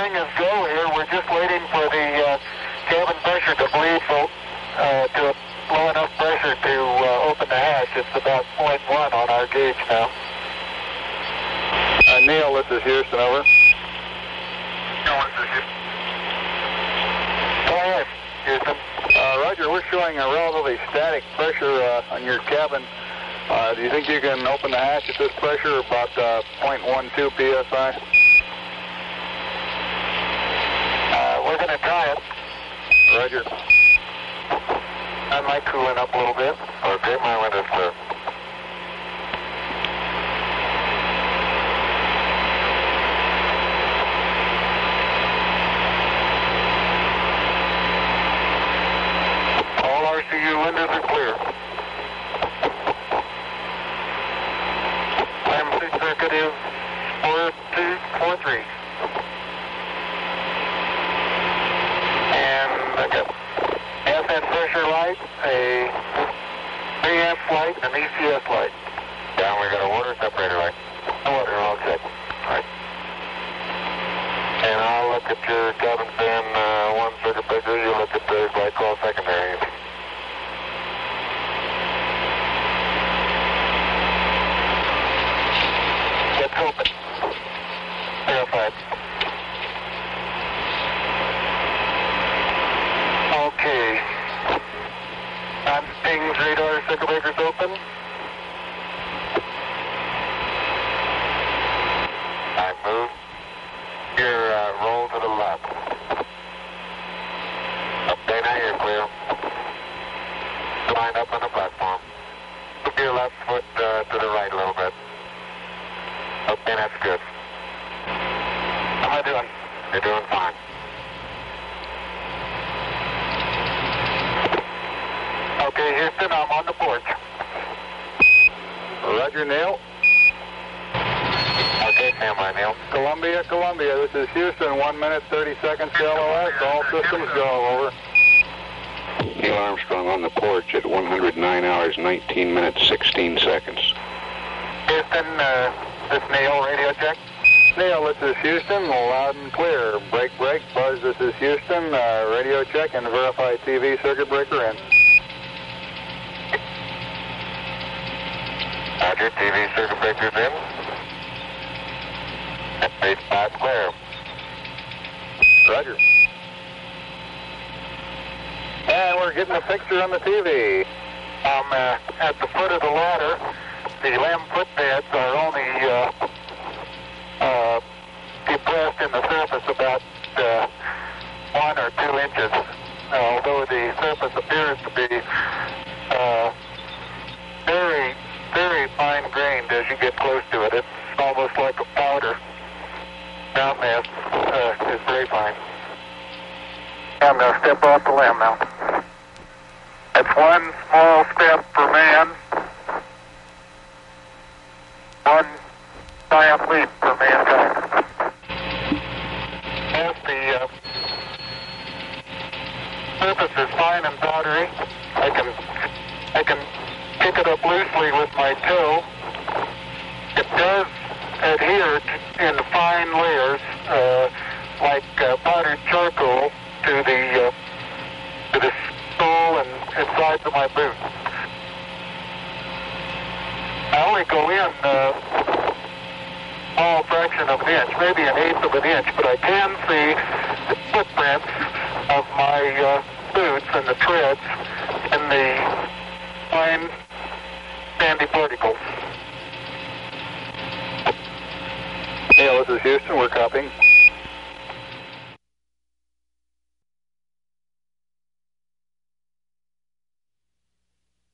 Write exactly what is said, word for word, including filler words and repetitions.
everything is go here. We're just waiting for the uh, cabin pressure to bleed full, uh, to low enough pressure to uh, open the hatch. It's about point one on our gauge now. Uh, Neil, this is Houston, over. Neil, this is Houston. Go ahead, Houston. Uh, Roger, we're showing a relatively static pressure uh, on your cabin. Uh, do you think you can open the hatch at this pressure, about uh, zero point one two P S I? Uh, we're going to try it. Roger. I might cool it up a little bit. Okay, my window's clear. All R C U windows are clear. Lamb circuit is four two four three. And I got S N pressure light, a three amp light, and an E C S light. Down, we got a water separator light. Water, all set. Right. And I'll look at your cabin fan, uh, one circuit breaker. You look at the glycol secondary. It's open. Verified. Okay. On Sting's radar, circuit breaker's open. I move. Your uh, roll to the left. Okay, now you're clear. Line up on the platform. Move your left foot uh, to the right a little bit. Okay, that's good. How am I doing? You're doing fine. Okay, Houston, I'm on the porch. Roger, Neil. Okay, stand by, Neil. Columbia, Columbia, this is Houston, one minute, thirty seconds to L O S. All systems go, over. Neil Armstrong on the porch at one hundred nine hours, nineteen minutes, sixteen seconds. Houston, uh, this Neil, radio check. Neil, this is Houston, loud and clear. Break, break, Buzz, this is Houston, uh, radio check and verify T V circuit breaker in. Roger, T V circuit breaker's in. Base five clear. Roger. And we're getting a picture on the T V. I'm uh, at the foot of the ladder. The lamb footbeds are only uh, uh, depressed in the surface about uh, one or two inches, uh, although the surface appears to be uh, very, very fine-grained as you get close to it. It's almost like a powder. Ground mass uh, is very fine. I'm going to step off the lamb now. That's one small step for man, one giant leap for mankind. As the uh, surface is fine and powdery, I can I can pick it up loosely with my toe. It does adhere to, in fine layers, uh, like uh, powdered charcoal, to the uh, to the sole and, and sides of my boot. I only go in uh, a small fraction of an inch, maybe an eighth of an inch, but I can see the footprints of my uh, boots and the treads and the fine sandy particles. Neil, this is Houston, we're copying.